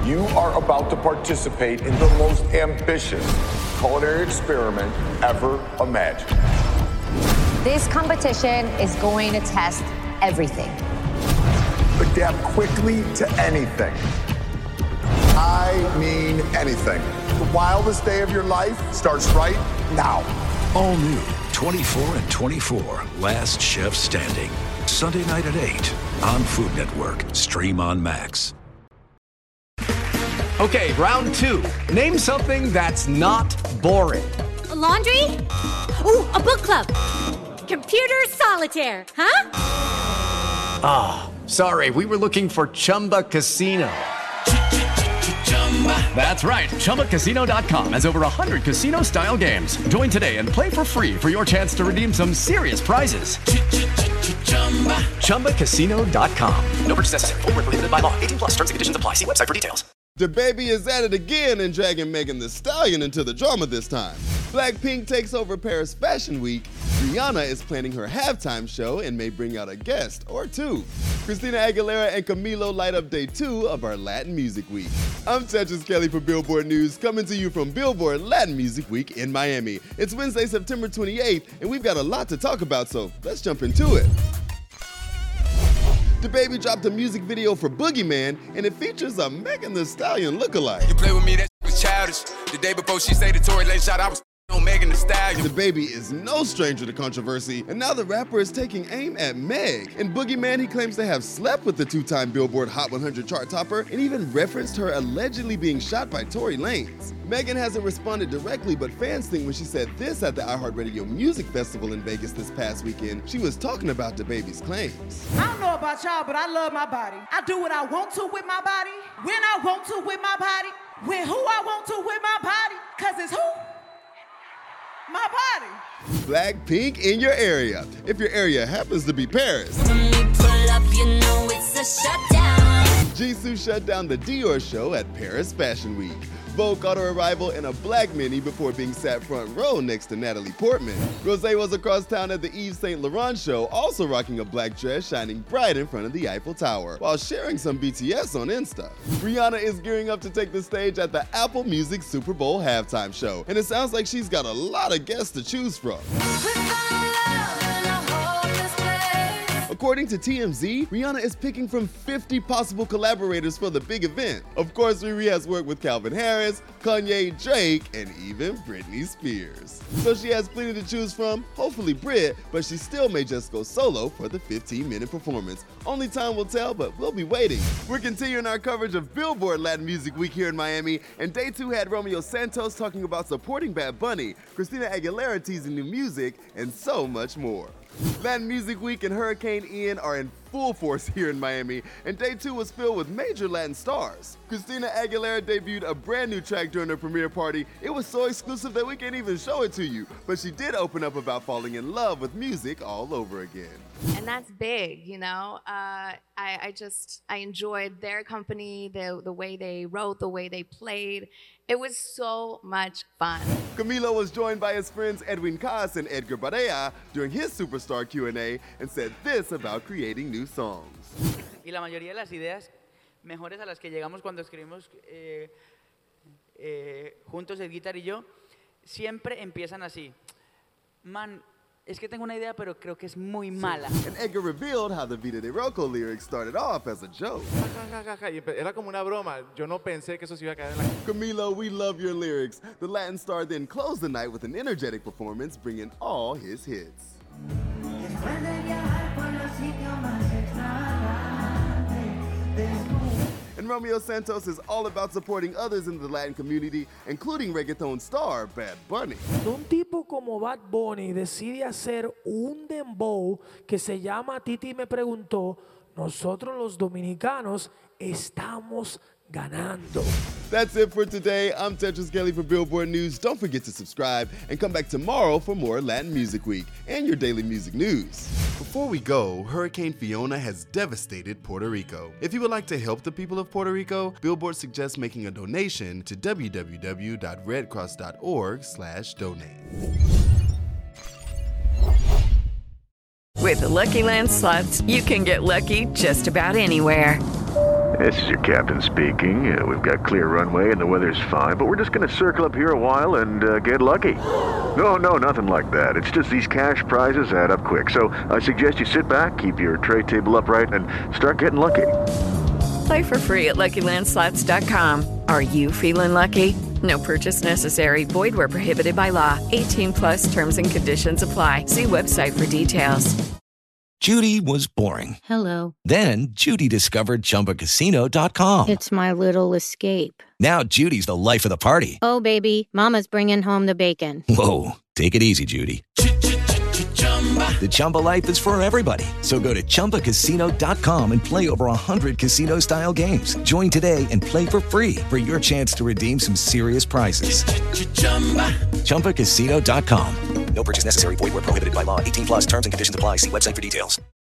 You are about to participate in the most ambitious culinary experiment ever imagined. This competition is going to test everything. Adapt quickly to anything. I mean anything. The wildest day of your life starts right now. All new 24 and 24, Last Chef Standing. Sunday night at 8 on Food Network. Stream on Max. Okay, round two. Name something that's not boring. A laundry? Ooh, a book club. Computer solitaire, huh? Ah, sorry, we were looking for Chumba Casino. That's right, ChumbaCasino.com has over 100 casino-style games. Join today and play for free for your chance to redeem some serious prizes. ChumbaCasino.com. No purchase necessary. Void where prohibited by law. 18 plus. Terms and conditions apply. See website for details. DaBaby is at it again and dragging Megan Thee Stallion into the drama this time. Blackpink takes over Paris Fashion Week. Rihanna is planning her halftime show and may bring out a guest or two. Christina Aguilera and Camilo light up day 2 of our Latin Music Week. I'm Tetris Kelly for Billboard News, coming to you from Billboard Latin Music Week in Miami. It's Wednesday, September 28th, and we've got a lot to talk about, so let's jump into it. DaBaby dropped a music video for Boogeyman, and it features a Megan Thee Stallion lookalike. You play with me, that was childish. The day before she say the Tory Lane shot, I was on Megan Thee Stallion. DaBaby is no stranger to controversy, and now the rapper is taking aim at Meg. In Boogeyman, he claims to have slept with the 2-time Billboard Hot 100 chart topper, and even referenced her allegedly being shot by Tory Lanez. Megan hasn't responded directly, but fans think when she said this at the iHeartRadio Music Festival in Vegas this past weekend, she was talking about DaBaby's claims. I don't know about y'all, but I love my body. I do what I want to with my body, when I want to with my body, with who I want to with my body, because it's who? My body. Blackpink in your area. If your area happens to be Paris. When we pull up, you know it's a shutdown. Jisoo shut down the Dior show at Paris Fashion Week. Vogue caught her arrival in a black mini before being sat front row next to Natalie Portman. Rosé was across town at the Yves Saint Laurent show, also rocking a black dress shining bright in front of the Eiffel Tower, while sharing some BTS on Insta. Rihanna is gearing up to take the stage at the Apple Music Super Bowl halftime show, and it sounds like she's got a lot of guests to choose from. According to TMZ, Rihanna is picking from 50 possible collaborators for the big event. Of course, Riri has worked with Calvin Harris, Kanye, Drake, and even Britney Spears. So she has plenty to choose from, hopefully Brit, but she still may just go solo for the 15-minute performance. Only time will tell, but we'll be waiting. We're continuing our coverage of Billboard Latin Music Week here in Miami, and day 2 had Romeo Santos talking about supporting Bad Bunny, Christina Aguilera teasing new music, and so much more. Latin Music Week and Hurricane Ian are in full force here in Miami, and day 2 was filled with major Latin stars. Christina Aguilera debuted a brand new track during her premiere party. It was so exclusive that we can't even show it to you, but she did open up about falling in love with music all over again. And that's big, you know. I enjoyed their company, the way they wrote, the way they played. It was so much fun. Camilo was joined by his friends Edwin Cass and Edgar Barea during his Superstar Q&A and said this about creating new songs. Y la mayoría de las ideas mejores a las que llegamos cuando escribimos juntos el guitar y yo, siempre empiezan así. Man, es que tengo una idea, pero creo que es muy mala. And Edgar revealed how the Vida de Rocco lyrics started off as a joke. Era como una broma. Yo no pensé que eso se iba a caer en la... Camilo, we love your lyrics. The Latin star then closed the night with an energetic performance, bringing all his hits. And Romeo Santos is all about supporting others in the Latin community, including reggaeton star Bad Bunny. Un tipo como Bad Bunny decide hacer un dembow que se llama Titi me preguntó, nosotros los dominicanos estamos ganando. That's it for today. I'm Tetris Kelly for Billboard News. Don't forget to subscribe and come back tomorrow for more Latin Music Week and your daily music news. Before we go, Hurricane Fiona has devastated Puerto Rico. If you would like to help the people of Puerto Rico, Billboard suggests making a donation to www.redcross.org/donate. With the Lucky Land Slots, you can get lucky just about anywhere. This is your captain speaking. We've got clear runway and the weather's fine, but we're just going to circle up here a while and get lucky. No, nothing like that. It's just these cash prizes add up quick. So I suggest you sit back, keep your tray table upright, and start getting lucky. Play for free at LuckyLandSlots.com. Are you feeling lucky? No purchase necessary. Void where prohibited by law. 18+ terms and conditions apply. See website for details. Judy was boring. Hello. Then Judy discovered ChumbaCasino.com. It's my little escape. Now Judy's the life of the party. Oh, baby, mama's bringing home the bacon. Whoa, take it easy, Judy. The Chumba life is for everybody. So go to ChumbaCasino.com and play over 100 casino-style games. Join today and play for free for your chance to redeem some serious prizes. ChumbaCasino.com. No purchase necessary. Void where prohibited by law. 18+ terms and conditions apply. See website for details.